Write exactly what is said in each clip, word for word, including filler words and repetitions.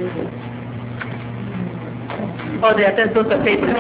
Oh, there, there's those are papers.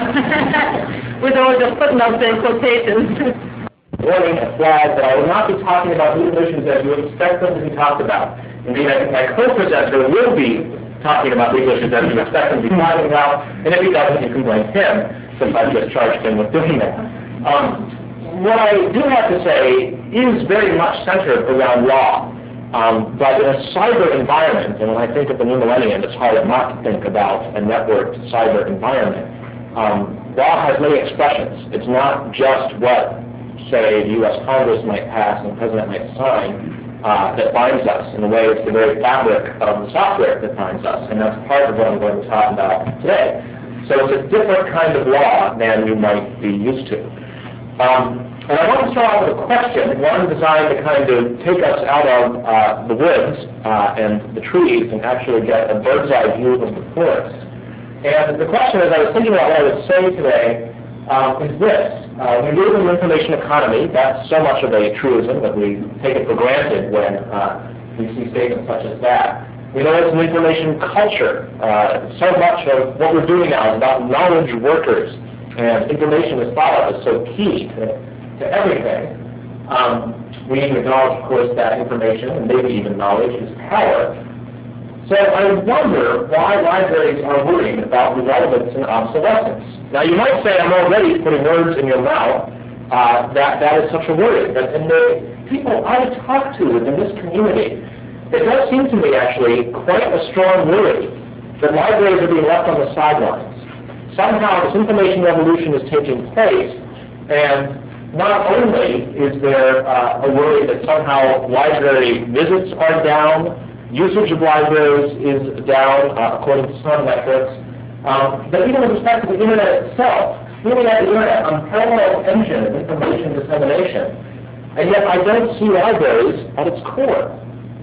With all the footnotes and quotations. Warning a flag that I will not be talking about legal issues as you expect them to be talked about. Indeed, I think my co-presenter will be talking about legal issues as you expect them to be talking about, and if he doesn't, you can blame him, since I've just charged him with doing that. Um, what I do have to say is very much centered around law. Um, but in a cyber environment, and when I think of the new millennium, it's hard not to think about a networked cyber environment. Um, law has many expressions. It's not just what, say, the U S Congress might pass and the President might sign uh, that binds us. In a way, it's the very fabric of the software that binds us, and that's part of what I'm going to talk about today. So it's a different kind of law than you might be used to. Um, And I want to start off with a question, one designed to kind of take us out of uh, the woods uh, and the trees and actually get a bird's eye view of the forest. And the question, as I was thinking about what I would say today, um, is this. Uh, we live in an information economy. That's so much of a truism that we take it for granted when uh, we see statements such as that. We know it's an information culture. Uh, so much of what we're doing now is about knowledge workers, and information is thought of as so key to to everything. Um, we acknowledge, of course, that information, and maybe even knowledge, is power. So I wonder why libraries are worried about relevance and obsolescence. Now, you might say, I'm already putting words in your mouth, uh, that that is such a worry. But in the people I talk to within this community, it does seem to me, actually, quite a strong worry that libraries are being left on the sidelines. Somehow, this information revolution is taking place, and not only is there uh, a worry that somehow library visits are down, usage of libraries is down, uh, according to some metrics, um, but even with respect to the Internet itself, really at the Internet, unparalleled engine of information dissemination, and yet I don't see libraries at its core.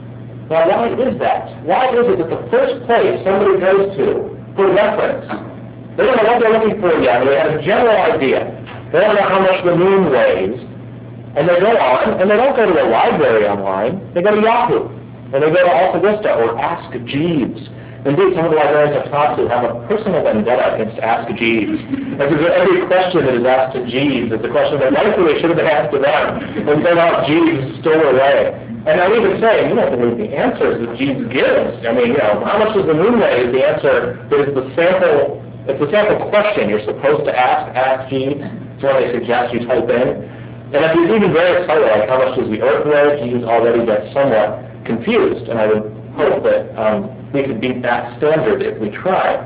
Now, why is that? Why is it that the first place somebody goes to for reference, they don't know what they're looking for yet, they have a general idea. They don't know how much the moon weighs, and they go on, and they don't go to a library online, they go to Yahoo, and they go to Alta Vista or Ask Jeeves. Indeed, some of the librarians I've talked to have a personal vendetta against Ask Jeeves. Because every question that is asked to Jeeves is a question that rightfully should have been asked to them, and somehow Jeeves stole away. And I even say, you don't believe the answers that Jeeves gives. I mean, you know, how much does the moon weigh is the answer that is the sample, it's the sample question you're supposed to ask, Ask Jeeves. It's what they suggest you type in. And if he's even very excited, like how much does the Earth weigh, Jeeves already gets somewhat confused. And I would hope that um, we could beat that standard if we tried.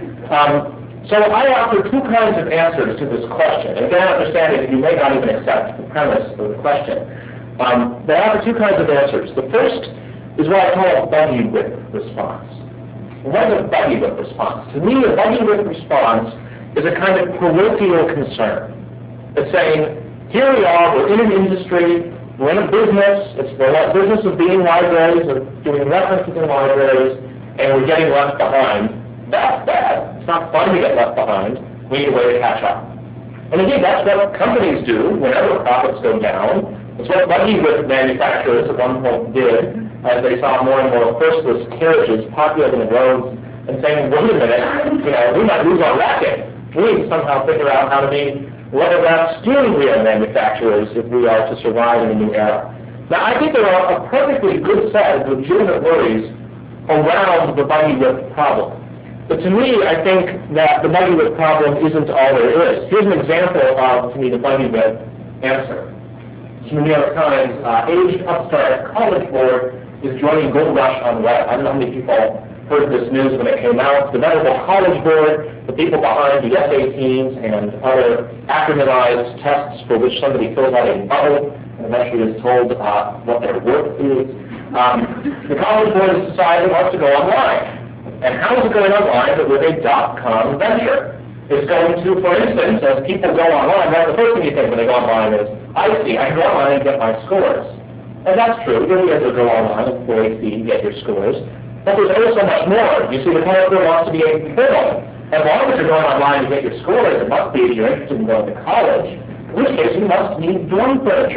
Um, so I offer two kinds of answers to this question. And again, understanding that you may not even accept the premise of the question. Um, but I offer two kinds of answers. The first is what I call a buggy whip response. What is a buggy whip response? To me, a buggy whip response is a kind of parochial concern. It's saying, here we are, we're in an industry, we're in a business, it's the business of being libraries, of doing references in libraries, and we're getting left behind. That's bad. It's not fun to get left behind. We need a way to catch up. And indeed, that's what companies do whenever profits go down. It's what buggy whip manufacturers at one point did, as they saw more and more horseless carriages populating the roads and saying, wait a minute, you know, we might lose our racket. We need to somehow figure out how to be leather-wrapped steering wheel manufacturers if we are to survive in a new era. Now, I think there are a perfectly good set of legitimate worries around the buggy whip problem. But to me, I think that the buggy whip problem isn't all there is. Here's an example of, to me, the buggy whip answer. From the New York Times, uh, aged upstart college board is joining Gold Rush on web. I don't know how many people heard this news when it came out. The Venerable College Board, the people behind the S A Ts and other acronymized tests for which somebody fills out a bubble and eventually is told uh, what their work is. Um, the College Board has decided it wants to go online. And how is it going online but with a dot-com venture? It's going to, for instance, as people go online, well, the first thing you think when they go online is, I see, I can go online and get my scores. And that's true. You'll be able to go online and for a fee get your scores. But there's also much more. You see, the College Board wants to be a portal. As long as you're going online to get your scores, it must be if you're interested in going to college, in which case you must need dorm furniture.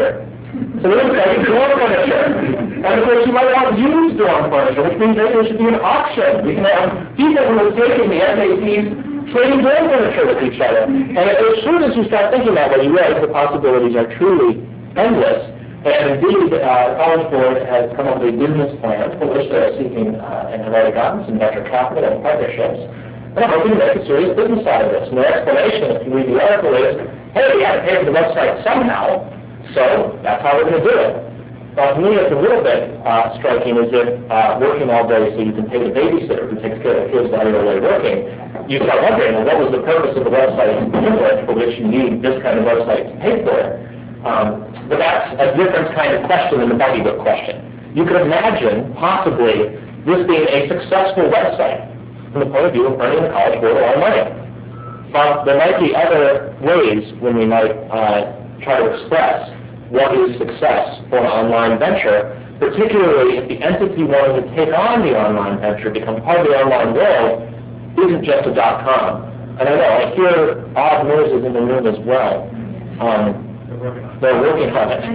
So it looks like dorm furniture. And of course you might want used dorm furniture, which means maybe there should be an auction. We can have people who are taking the S A Ts trading dorm furniture with each other. And as soon as you start thinking that way, you realize the possibilities are truly endless. And indeed, uh, College Board has come up with a business plan for which they're seeking uh, and have already gotten some venture capital and partnerships. And I'm hoping to make a serious business out of this. And their explanation, if you read the article, is, hey, we have to pay for the website somehow, so that's how we're going to do it. But to me, it's a little bit uh, striking as if uh, working all day so you can pay the babysitter who takes care of the kids while you're away working. You start wondering, well, what was the purpose of the website to begin with for which you need this kind of website to pay for it? Um, but that's a different kind of question than the Buggy Book question. You could imagine, possibly, this being a successful website from the point of view of earning the College Board a lot of money. But there might be other ways when we might uh, try to express what is success for an online venture, particularly if the entity wanting to take on the online venture, become part of the online world, isn't just a dot-com. And I know, I hear odd noises in the room as well. Um, They're working on it.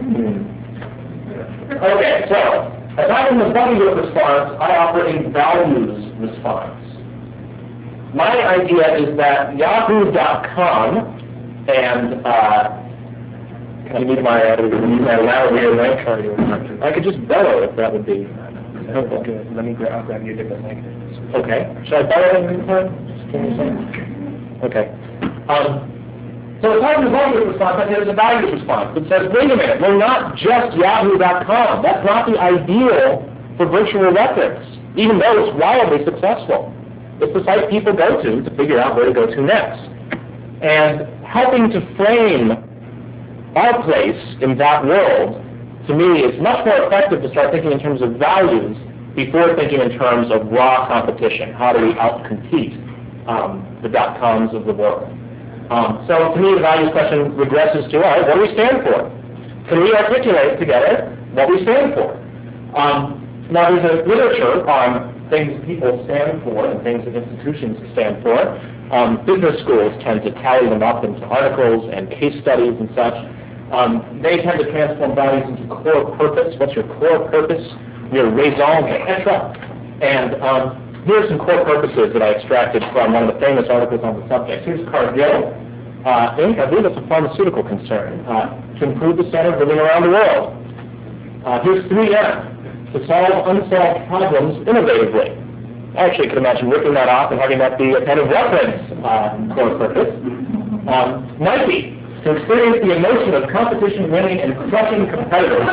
Okay, so, aside from the Buggy Book response, I offer a values response. My idea is that Yahoo dot com and, uh, can you need my, uh, need my louder mic? I could just bellow if that would be helpful. Good. Let me grab, I'll grab you a different mic. Okay. Should I bellow in the meantime? Just give me a second. Okay. Um, So aside from the values response, I think there's a values response that says, wait a minute, we're not just Yahoo dot com. That's not the ideal for virtual records, even though it's wildly successful. It's the site people go to to figure out where to go to next. And helping to frame our place in that world, to me, it's much more effective to start thinking in terms of values before thinking in terms of raw competition. How do we out-compete um, the dot-coms of the world? Um, so to me, the values question regresses to, all right, what do we stand for? Can we articulate together what we stand for? Um, now, there's a literature on things that people stand for and things that institutions stand for. Um, business schools tend to tally them up into articles and case studies and such. Um, they tend to transform values into core purpose. What's your core purpose? Your raison d'etre. And um, here are some core purposes that I extracted from one of the famous articles on the subject. Here's Cargill uh, Incorporated. I believe it's a pharmaceutical concern, uh, to improve the standard of living around the world. Uh, here's three M, to solve unsolved problems innovatively. I actually could imagine ripping that off and having that be a kind of reference uh, core purpose. Um, Nike, to experience the emotion of competition winning and crushing competitors.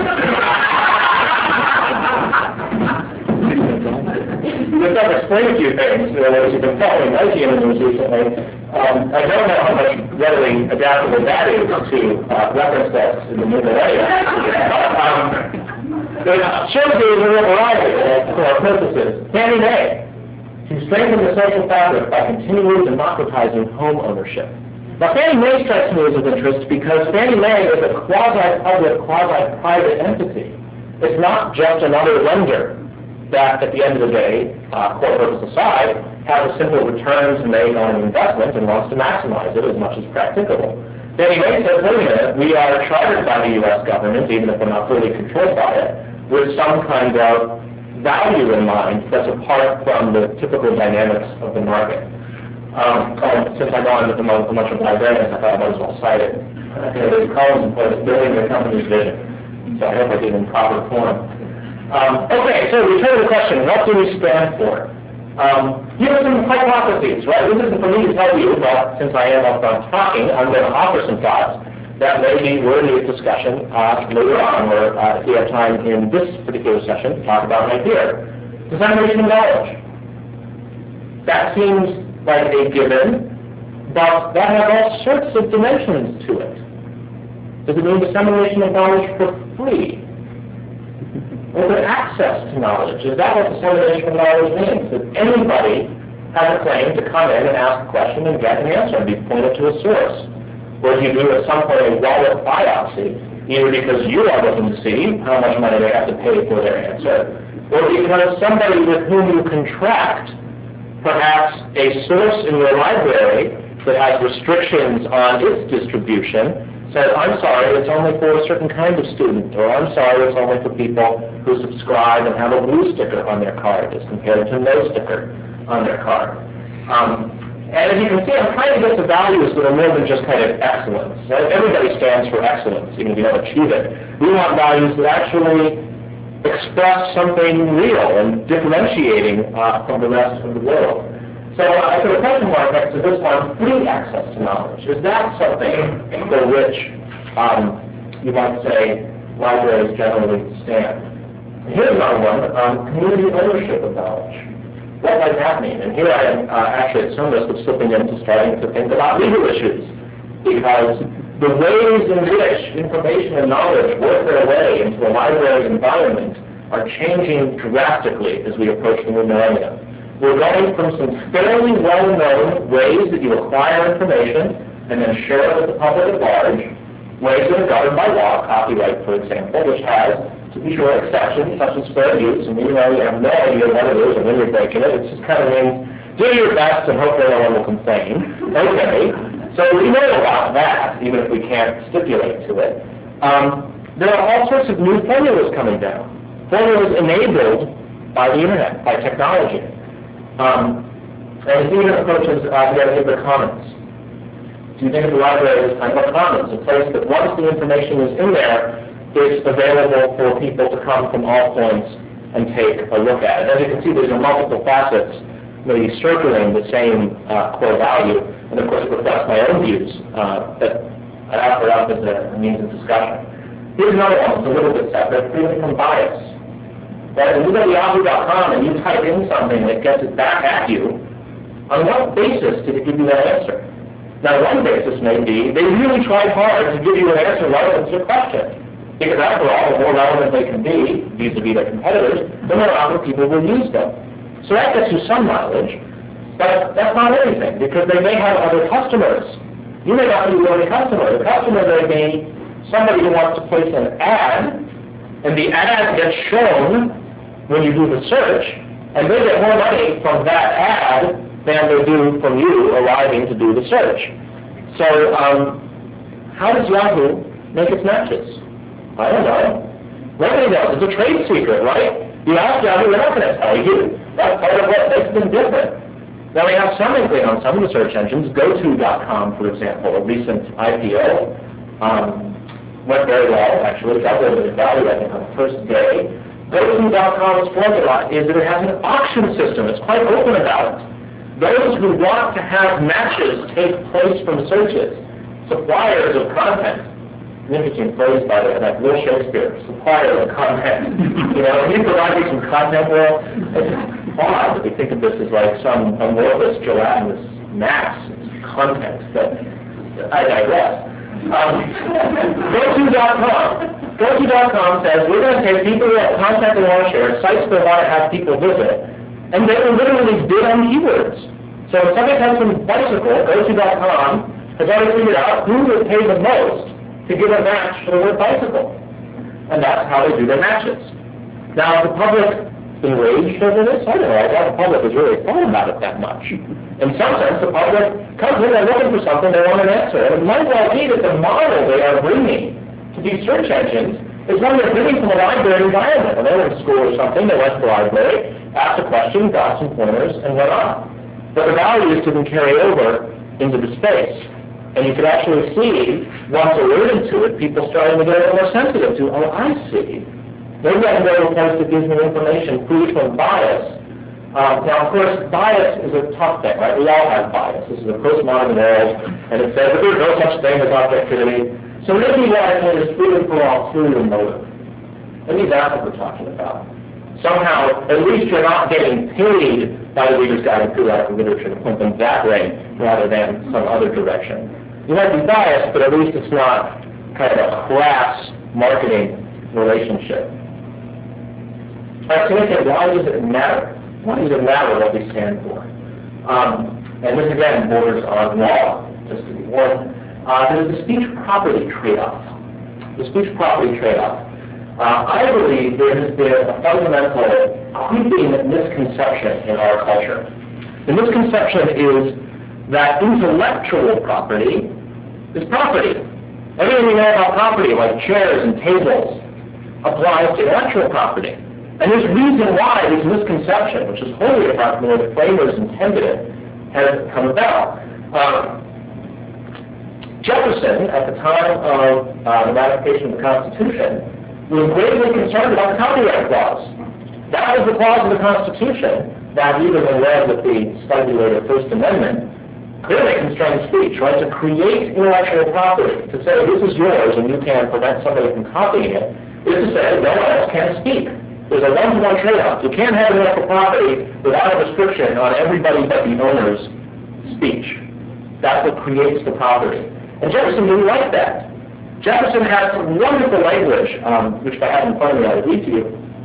This does explain a few things, uh, as you've been following Nike in the news recently. Um, I don't know how much readily adaptable that is to uh, reference lists in the new millennium. Um, but it shows you a real variety for our purposes. Fannie Mae, to strengthen the social fabric by continually democratizing home ownership. Now, Fannie Mae strikes me as of interest because Fannie Mae is a quasi-public, quasi-private entity. It's not just another lender that, at the end of the day, uh, core purpose aside, has a simple return to make on an investment and wants to maximize it as much as practicable. Fannie Mae says, wait a minute, we are chartered by the U S government, even if we're not fully controlled by it, with some kind of value in mind that's apart from the typical dynamics of the market. Um, since I know I'm a bunch of librarians, I thought I might as well cite it. There's Collins and Post building the company's vision. So I hope I did it in proper form. Um, okay, so return to the question, what do we stand for? Um, here are some hypotheses, right? This isn't for me to tell you, but since I am up front talking, I'm going to offer some thoughts that may be worthy of discussion uh, later on, or uh, if we have time in this particular session to talk about right here. Dissemination of knowledge. That seems like a given, but that has all sorts of dimensions to it. Does it mean dissemination of knowledge for free? Open access to knowledge. Is that what dissemination of knowledge means? That anybody has a claim to come in and ask a question and get an answer and be pointed to a source? Or do you do at some point a wallet biopsy, either because you are looking to see how much money they have to pay for their answer, or because somebody with whom you contract, perhaps a source in your library that has restrictions on its distribution, said, I'm sorry, it's only for a certain kind of student, or I'm sorry, it's only for people who subscribe and have a blue sticker on their card as compared to no sticker on their card. Um, and as you can see, I'm trying to get to values that are more than just kind of excellence. Right? Everybody stands for excellence, even if you don't achieve it. We want values that actually express something real and differentiating uh, from the rest of the world. So uh, I put a question mark next to this one, free access to knowledge. Is that something for which um, you might say libraries generally stand? And here's another one, um, community ownership of knowledge. What might that mean? And here I am uh, actually at some risk of slipping into starting to think about legal issues, because the ways in which information and knowledge work their way into the library environment are changing drastically as we approach the new millennium. We're going from some fairly well-known ways that you acquire information and then share it with the public at large, ways that are governed by law, copyright, for example, which has, to be sure, exceptions such as fair use, and you know you have no idea what it is or when you're breaking it. It just kind of means do your best and hopefully no one will complain. Okay, so we know about that, even if we can't stipulate to it. Um, there are all sorts of new formulas coming down, formulas enabled by the internet, by technology. Um, and it even approaches uh, the idea of the commons. So you think of the library as kind of a commons, a place that once the information is in there, it's available for people to come from all points and take a look at it. As you can see, there's multiple facets maybe circling the same uh, core value, and of course it reflects my own views uh, that I offer up as a means of discussion. Here's another one, it's a little bit separate, freedom from bias. Right? When you go to yahoo dot com and you type in something that gets it back at you, on what basis did it give you that answer? Now, one basis may be they really tried hard to give you an answer relevant to your question. Because after all, the more relevant they can be, vis-a-vis their competitors, the more often people will use them. So that gets you some mileage, but that's not everything, because they may have other customers. You may not be the only customer. The customer may be somebody who wants to place an ad, and the ad gets shown when you do the search, and they get more money from that ad than they do from you arriving to do the search. So um, how does Yahoo make its matches? I don't know. Nobody knows. It's a trade secret, right? You ask Yahoo, they're not going to tell you. That's part of what makes them different. Now we have some inkling on some of the search engines. go to dot com, for example, a recent I P O, um, went very well, actually. Doubled in value, I think, on the first day. go to dot com's formula is that it has an auction system. It's quite open about it. Those who want to have matches take place from searches, suppliers of content. An interesting phrase, by the way, like Will Shakespeare, supplier of content. You know, when you provide me some content, well, it's odd that we think of this as like some amorphous, gelatinous mass. It's content, but I digress. Um, go to dot com. go to dot com says we're going to take people who have content they want to share, sites they want to have people visit, and they will literally bid on keywords. So if somebody comes from bicycle, go to dot com has already figured out who would pay the most to give a match for the word bicycle. And that's how they do their matches. Now, is the public enraged over this? I don't know. I doubt the public has really thought about it that much. In some sense, the public comes in, they're looking for something, they want an answer. And it might well be that the model they are bringing to these search engines is one they're bringing from a library environment. When they were in school or something, they went to the library, asked a question, got some pointers, and went on. But the values didn't carry over into the space. And you could actually see, once alerted to it, people starting to get a little more sensitive to, oh, I see. Maybe I can go to a place that gives me information free from bias. Um, now, of course, bias is a tough thing, right? We all have bias. This is a postmodern world, and it says that there's no such thing as objectivity. So maybe what I say is freedom for all through your motive. Maybe that's what we're talking about. Somehow, at least you're not getting paid by the Reader's Guide to Periodical Literature to point them that way rather than some other direction. You might be biased, but at least it's not kind of a crass marketing relationship. All right, so we say, why does it matter? Why does it matter what we stand for? Um, and this again borders on law, just to be warned. Uh, there's the speech property trade-off. The speech property trade-off. Uh, I believe there has been a fundamental creeping misconception in our culture. The misconception is that intellectual property is property. Everything we know about property, like chairs and tables, applies to intellectual property. And there's reason why this misconception, which is wholly apart from the way the framers intended it, has come about. Um, Jefferson, at the time of uh, the ratification of the Constitution, was gravely concerned about the copyright clause. That was the clause of the Constitution that, even when read with the slightly later First Amendment, clearly constrained speech, right? To create intellectual property, to say this is yours and you can prevent somebody from copying it, is to say no one else can speak. There's a one-to-one trade-off. You can't have intellectual property without a restriction on everybody but the owner's speech. That's what creates the property. And Jefferson didn't like that. Jefferson had some wonderful language, um, which if I have in front of me, I'll read to you.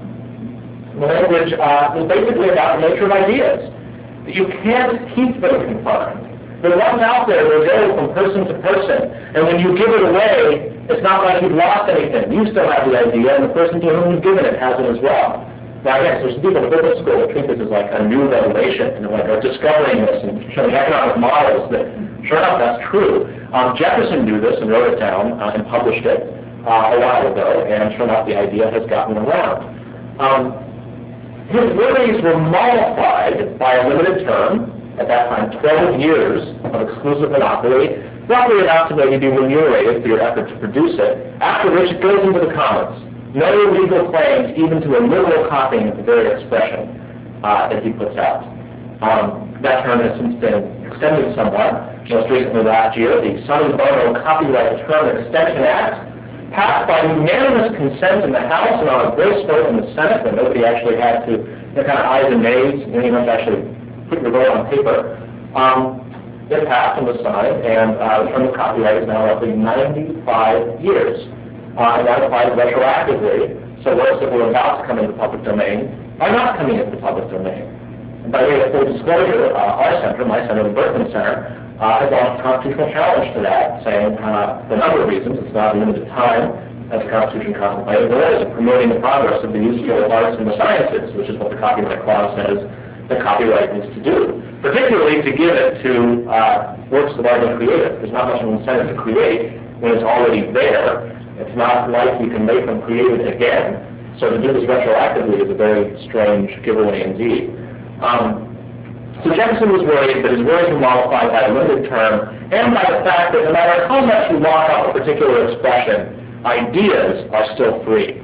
The language uh, is basically about the nature of ideas. That you can't keep them confined. But once out there, they go from person to person. And when you give it away, it's not like you've lost anything. You still have the idea, and the person to whom you've given it has it as well. Now, yes, there's some people in the business school that treat this as like a new revelation, and like are discovering this and showing economic models that, sure enough, that's true. Um, Jefferson knew this and wrote it down uh, and published it uh, a while ago, and sure enough, the idea has gotten around. Um, his worries were mollified by a limited term, at that time, twelve years of exclusive monopoly, roughly enough to maybe be remunerated for your effort to produce it, after which it goes into the commons. No legal claims, even to a literal copying of the very expression uh, that he puts out. Um, that term has since been extended somewhat. Most recently last year, the Sonny-Bono Copyright Term Extension Act, passed by unanimous consent in the House and on a voice vote in the Senate, where nobody actually had to, you know, kind of ayes and nays, you know, you don't actually put your vote on paper. Um, it passed and was signed, and uh, the term of copyright is now roughly ninety-five years. Uh, and that applies retroactively, so works that were about to come into the public domain are not coming into the public domain. And by way of full disclosure, uh, our center, my center, the Berkman Center, uh, has launched a constitutional challenge to that, saying uh, for a number of reasons, it's not a limited time, as the Constitution contemplated, but it is promoting the progress of the useful arts and the sciences, which is what the Copyright Clause says the copyright needs to do, particularly to give it to uh, works that are already created. There's not much of an incentive to create when it's already there. It's not like you can make them created again. So to do this retroactively is a very strange giveaway indeed. Um, so Jefferson was worried, but his worries were mollified by a limited term and by the fact that no matter how much you lock up a particular expression, ideas are still free.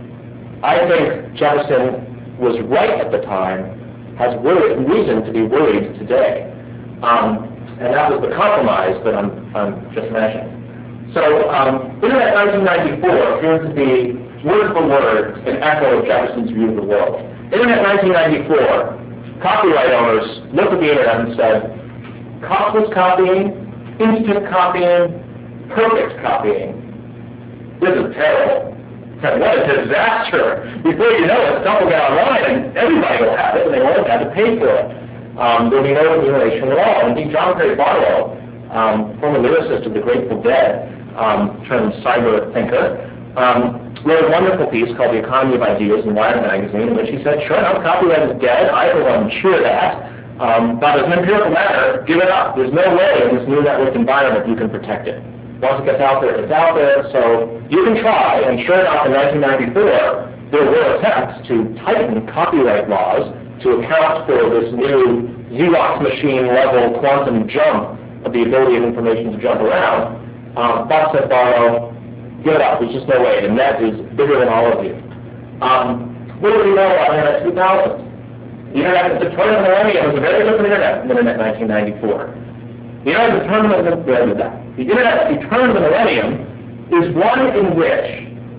I think Jefferson was right at the time, has worried, reason to be worried today. Um, and that was the compromise that I'm, I'm just mentioning. So, um, Internet nineteen ninety-four appears to be word for word an echo of Jefferson's view of the world. Internet nineteen ninety-four, copyright owners looked at the Internet and said, costless copying, instant copying, perfect copying. This is terrible. What a disaster. Before you know it, stuff will get online and everybody will have it and they won't have to pay for it. Um, there'll be no remuneration at all. Indeed, John Perry Barlow, um, former lyricist of the Grateful Dead, um, turned cyber thinker, um, wrote a wonderful piece called The Economy of Ideas in Wired magazine, in which he said, sure enough, copyright is dead. I, for one, cheer that. Um, but as an empirical matter, give it up. There's no way in this new network environment you can protect it. Once it gets out there, it's out there, so you can try, and sure enough, in nineteen ninety-four, there were attempts to tighten copyright laws to account for this new Xerox machine level quantum jump of the ability of information to jump around. Um, but said Barlow, give it up, there's just no way, the net is bigger than all of you. Um, what do we know about Internet two thousand? The Internet, the turn of the millennium was a very different Internet than Internet nineteen ninety-four. The Internet, the turn of the, the Internet, the turn of the millennium is one in which,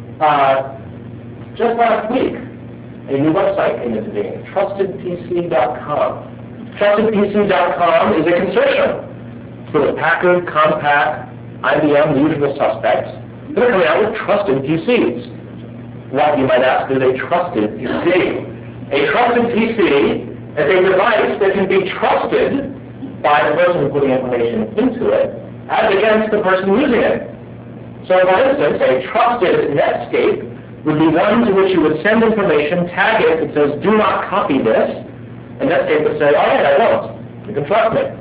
uh, just last week, a new website came into being, trusted P C dot com. trusted P C dot com is a consortium for Packard, Compaq, I B M, the usual suspects. They're coming out with trusted P Cs. What, you might ask, is a trusted P C? A trusted P C is a device that can be trusted by the person putting information into it as against the person using it. So, for instance, a trusted Netscape would be one to which you would send information, tag it, that says, do not copy this, and Netscape would say, all right, I won't. You can trust me.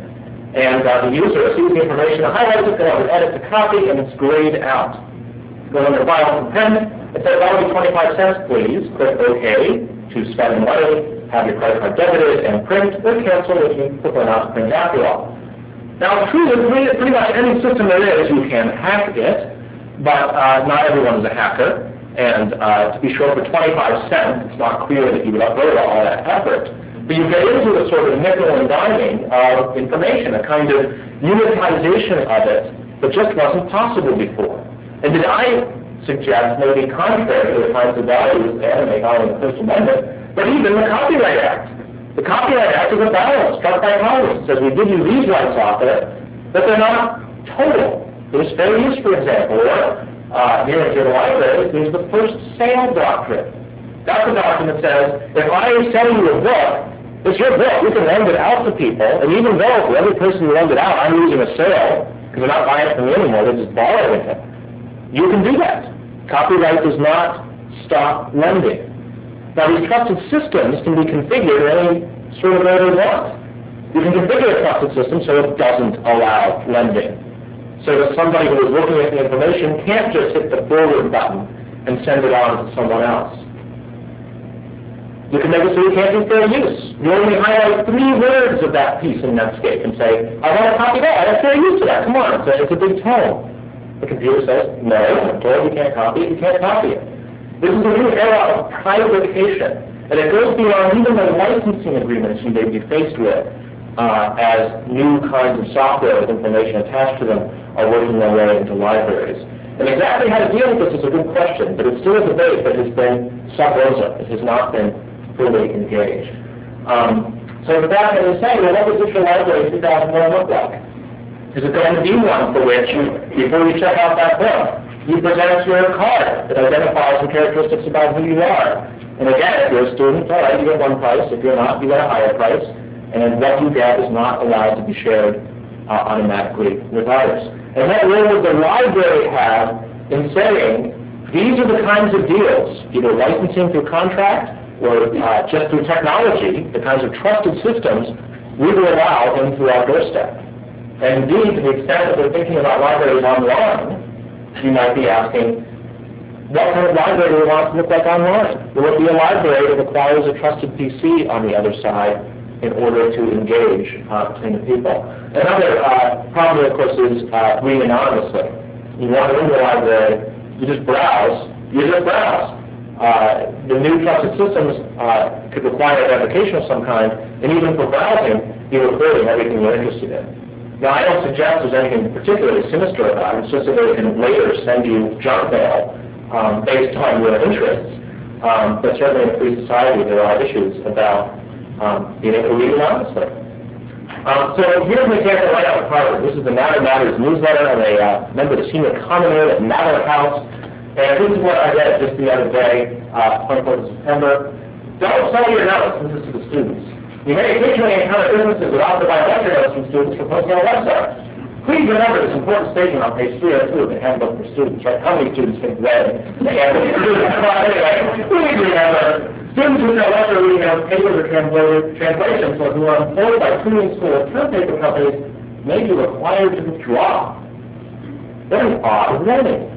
And uh, the user sees the information, highlights it, goes edit to copy, and it's grayed out. Go under File and Print. It says, that'll be twenty-five cents, please. Click OK to spend money, have your credit card debited, and print, or cancel if you prefer not to print after all. Now, true, with pretty much any system there is, you can hack it, but uh, not everyone is a hacker. And uh, to be sure, for twenty-five cents, it's not clear that you would upload all that effort. But you get into a sort of nickel and diming of information, a kind of unitization of it that just wasn't possible before. And did I suggest maybe contrary to the kinds of values that animate not only the First Amendment, but even the Copyright Act? The Copyright Act is a balance struck by Congress. It says we give you these rights off it, but they're not total. There's fair use, for example, or uh, here at your library, there's the first sale doctrine. That's a doctrine that says, if I sell you a book, it's your book. You can lend it out to people, and even though for every person you lend it out, I'm losing a sale, because they're not buying it from you anymore, they're just borrowing it, you can do that. Copyright does not stop lending. Now, these trusted systems can be configured in any sort of way they want. You can configure a trusted system so it doesn't allow lending. So that somebody who is looking at the information can't just hit the forward button and send it on to someone else. You can make it so you can't do fair use. You only highlight three words of that piece in Netscape and say, I want to copy that. I have fair use to that. Come on, it's a, it's a big tone. The computer says, no, I'm told you can't copy it. You can't copy it. This is a new era of privatification, and it goes beyond even the licensing agreements you may be faced with uh, as new kinds of software with information attached to them are working their way into libraries. And exactly how to deal with this is a good question, but it's still a debate that has been sub rosa. It has not been fully engaged. Um, so with that, I was saying, well, what does Digital Library two thousand one look like? Is it going to be one for which, you, before you check out that book, you present your card that identifies some characteristics about who you are? And again, if you're a student, all right, you get one price. If you're not, you get a higher price. And what you get is not allowed to be shared uh, automatically with others. And what role would the library have in saying, these are the kinds of deals, either licensing through contract or uh, just through technology, the kinds of trusted systems we will allow into our doorstep. And indeed, to the extent that we're thinking about libraries online, you might be asking, what kind of library do we want to look like online? Will it be a library that requires a trusted P C on the other side in order to engage uh, between the people? Another uh, problem, of course, is uh, reading anonymously. You want to in the library, you just browse, you just browse. Uh, the new trusted systems uh, could require identification of some kind, and even for browsing, you're recording everything you're interested in. Now, I don't suggest there's anything particularly sinister about it. It's just that they can later send you junk mail um, based on your interests. Um, but certainly in a free society, there are issues about um, being able to read anonymously. Um, so here's an example right out of Harvard. This is the Matter Matters newsletter. I'm a uh, member of the senior commentator at Matter House. And this is what I read just the other day, uh, twenty-fourth of September. Don't sell your notes. This is to the students. You may occasionally encounter businesses that offer biometric notes from students for posting on websites. Please remember this important statement on page three oh two of the Handbook for Students, right? How many students think read the Handbook for Students? Anyway, please remember, students who sell lecture reading notes, papers, or translations, or who are employed by tutoring school or term paper companies may be required to withdraw. Very odd wording.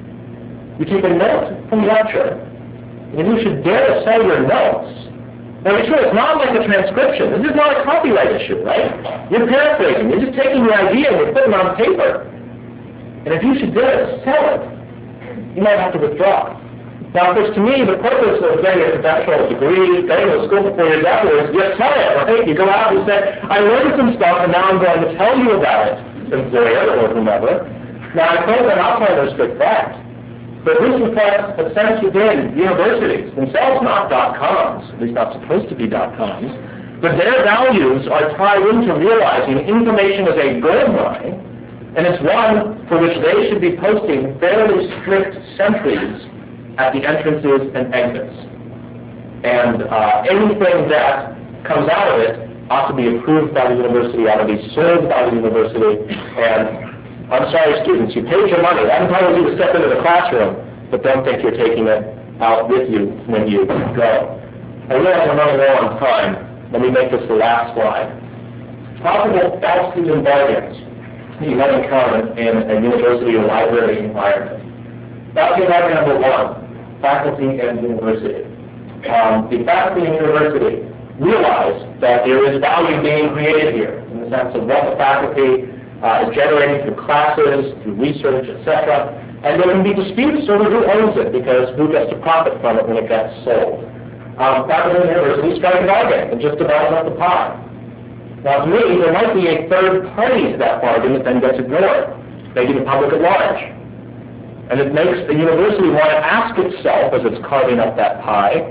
You take a note from the lecture, and you should dare to sell your notes. Now, be sure, it's not like a transcription. This is not a copyright issue, right? You're paraphrasing. You're just taking the idea and you're putting it on paper. And if you should dare to sell it, you might have to withdraw. Now, of course, to me, the purpose of getting a professional degree, getting to school for four years afterwards, is just sell it, right? You go out and say, I learned some stuff, and now I'm going to tell you about it, employer or whomever. Now, I suppose I'm not trying to restrict that. But this reflects a sense within universities, themselves not dot-coms, at least not supposed to be dot-coms, but their values are tied into realizing information is a gold mine, and it's one for which they should be posting fairly strict sentries at the entrances and exits. And uh, anything that comes out of it ought to be approved by the university, ought to be served by the university, and I'm sorry, students, you paid your money. That entitles you to step into the classroom, but don't think you're taking it out with you when you go. I realize I'm running low on time. Let me make this the last slide. Possible falsities and bargains you might encounter in a university or library environment. Falsity and bargain number one, faculty and university. Um, the faculty and university realize that there is value being created here in the sense of what the faculty uh, is generating through classes, through research, et cetera. And there can be disputes over who owns it because who gets to profit from it when it gets sold. Um, faculty and university strike a bargain and just divides up the pie. Now, to me, there might be a third party to that bargain that then gets ignored, maybe the public at large. And it makes the university want to ask itself, as it's carving up that pie,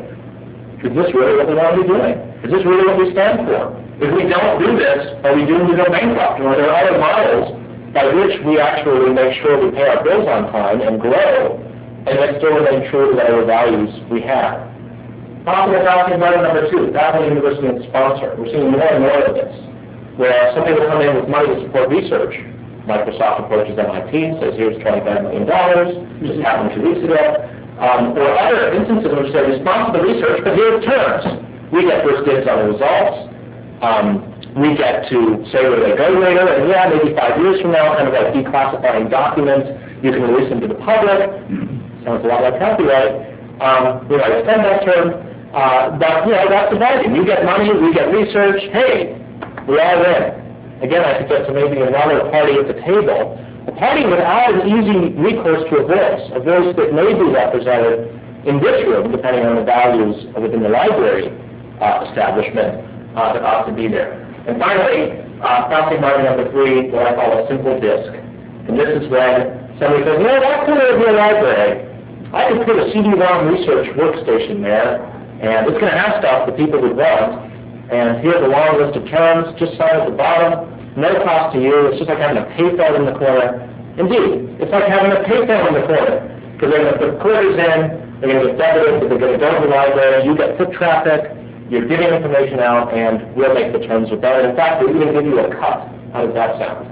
is this really what we want to be doing? Is this really what we stand for? If we don't do this, are we doomed to go bankrupt? Or are there other models by which we actually make sure we pay our bills on time and grow, and then still remain true to whatever values we have? Possible faculty and bargain number two, faculty, university, and sponsor. We're seeing more and more of this, where some people come in with money to support research. Microsoft approaches M I T, says here's twenty-five million dollars, just happened two weeks ago. Um, or other instances in which they respond to the research, but here's terms. We get first dibs on the results. Um, we get to say where they go later, and yeah, maybe five years from now, kind of like declassifying documents, you can release them to the public. Sounds a lot like copyright. Um, we might extend that term. Uh, but, you know, that's the bargain. You get money, we get research. Hey, we all win. Again, I suggest there may be another party at the table, a party without an easy recourse to a voice, a voice that may be represented in this room, depending on the values within the library uh, establishment uh, that ought to be there. And finally, uh, faculty bargain number three, what I call a simple disc. And this is when somebody says, no, that's going to be a library. I could put a C D ROM research workstation there, and it's going to have stuff that people would want. And here's a long list of terms, just sign at the bottom, no cost to you. It's just like having a payphone in the corner. Indeed, it's like having a payphone in the corner. Because they're going to put quarters in, they're going to get debited, they're going to go to the library, you get foot traffic, you're giving information out, and we'll make the terms with that. In fact, we'll even give you a cut. How does that sound?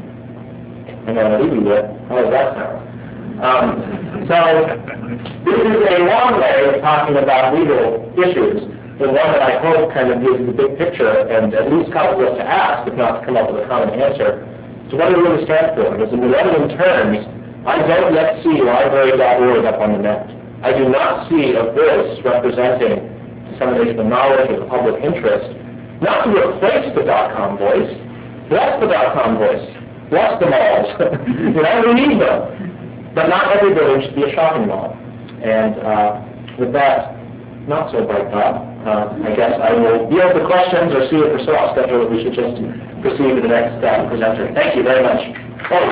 And then I'll leave you with, how does that sound? Um, so, this is a long way of talking about legal issues, but one that I hope kind of gives the big picture and at least causes us to ask, if not to come up with a common answer, so what do we really stand for? Because in relevant terms, I don't yet see library dot org up on the net. I do not see a voice representing dissemination of knowledge or the public interest, not to replace the dot-com voice, bless the dot-com voice, bless the malls, you know, we need them. But not every building should be a shopping mall. And uh, with that not so bright thought, uh, I guess I will yield the questions or see if we're so off schedule that we should just proceed to the next uh, presenter. Thank you very much. Oh.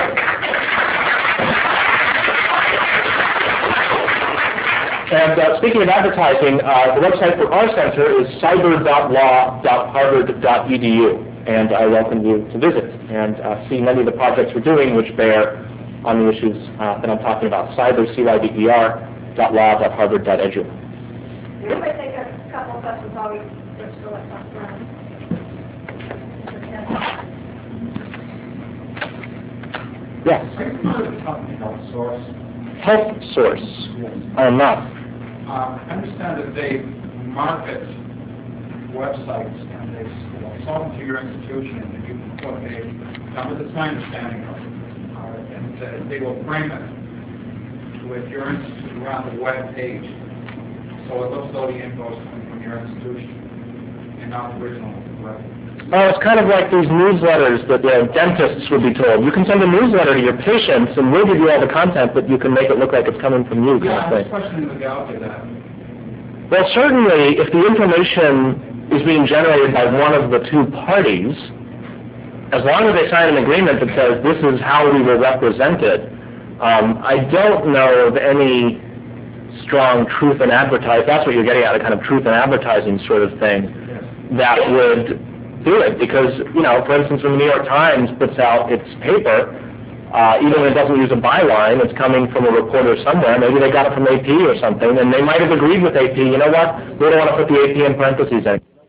And uh, speaking of advertising, uh, the website for our center is cyber dot law dot harvard dot e d u, and I welcome you to visit and uh, see many of the projects we're doing which bear on the issues uh, that I'm talking about. Cyber, C Y B E R, dot law dot harvard dot edu. We might take a couple of questions while we switch to electronic room. Yes. Source. Health Source. Yes. I am not. Uh, I understand that they market websites and they sell them to your institution and you can put a, now this is my understanding of it, uh, and uh, they will frame it with your institute around the web page. So it looks as though the info is coming from your institution and not the original web. Oh, it's kind of like these newsletters that uh, dentists would be told. You can send a newsletter to your patients and we'll give you all the content, but you can make it look like it's coming from you. Yeah, kind of I'm just questioning the legality of that. Well, certainly, if the information is being generated by one of the two parties, as long as they sign an agreement that says this is how we were represented, um, I don't know of any strong truth in advertising, that's what you're getting at, a kind of truth in advertising sort of thing, Yes. that would do it. Because, you know, for instance, when the New York Times puts out its paper, Uh, even when it doesn't use a byline, it's coming from a reporter somewhere. Maybe they got it from A P or something, and they might have agreed with A P. You know what? We don't want to put the A P in parentheses in.